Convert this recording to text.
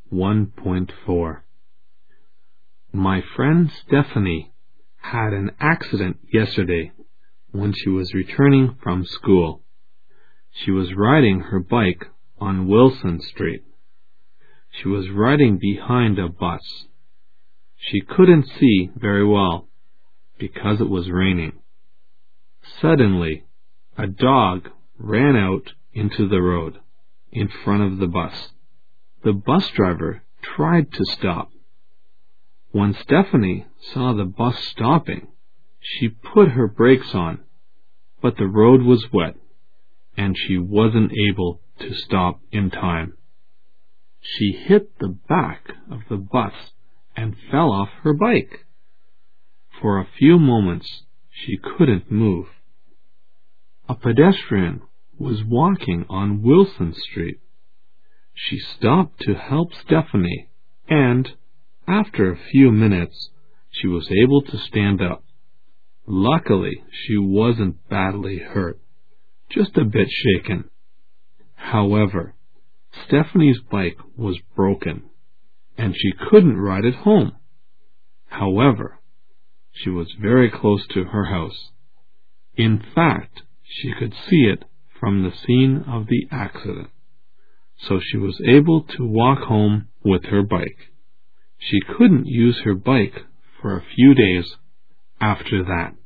1.4. My friend Stephanie had an accident yesterday when she was returning from school. She was riding her bike on Wilson Street. She was riding behind a bus. She couldn't see very well because it was raining. Suddenly, a dog ran out into the road in front of the bus. The bus driver tried to stop. When Stephanie saw the bus stopping, she put her brakes on, but the road was wet, and she wasn't able to stop in time. She hit the back of the bus and fell off her bike. For a few moments, she couldn't move. A pedestrian was walking on Wilson Street. She stopped to help Stephanie, and after a few minutes, she was able to stand up. Luckily, she wasn't badly hurt, just a bit shaken. However, Stephanie's bike was broken, and she couldn't ride it home. However, she was very close to her house. In fact, she could see it from the scene of the accident, so she was able to walk home with her bike. She couldn't use her bike for a few days after that.